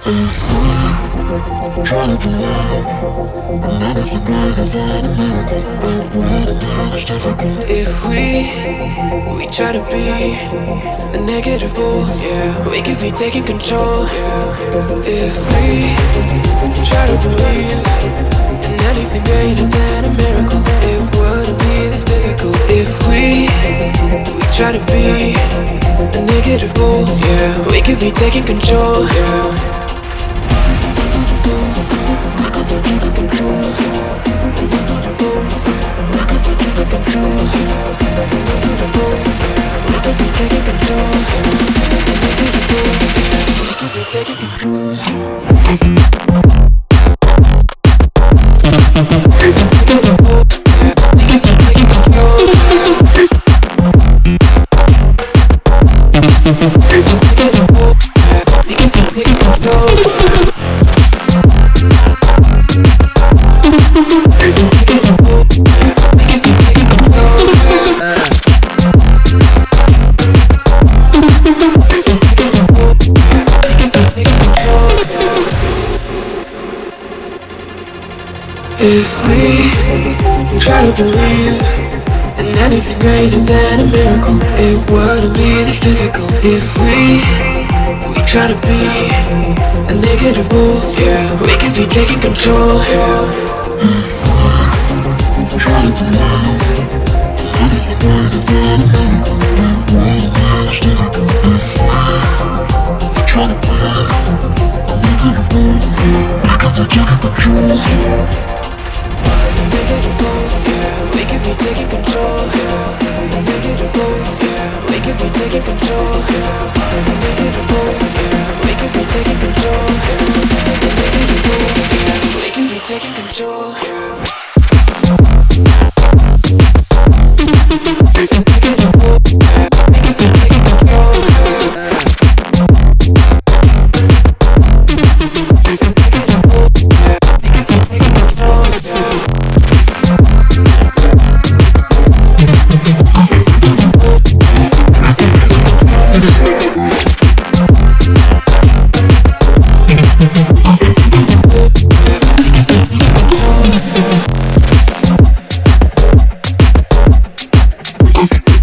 Try to believe in anything greater than a miracle. It wouldn't be this difficult. If we try to be a negative bull, yeah, we could be taking control. If we try to believe in anything greater than a miracle, it wouldn't be this difficult. If we try to be a negative bull, yeah, we could be taking control. If we try to believe in anything greater than a miracle, it wouldn't be this difficult. If we try to be a negative bull, yeah, we could be taking control. Try to believe in anything greater than a miracle. It wouldn't be this difficult. If we try to believe a negative bull, yeah, we could be taking control. Negative bull, yeah, we could be taking control. Negative bull, yeah, we could be taking control. Negative bull, yeah, we could be taking control. Negative bull, yeah, we could be taking control. Negative bull, yeah, we could be taking control. Negative bull, yeah, we could be taking control. Yeah.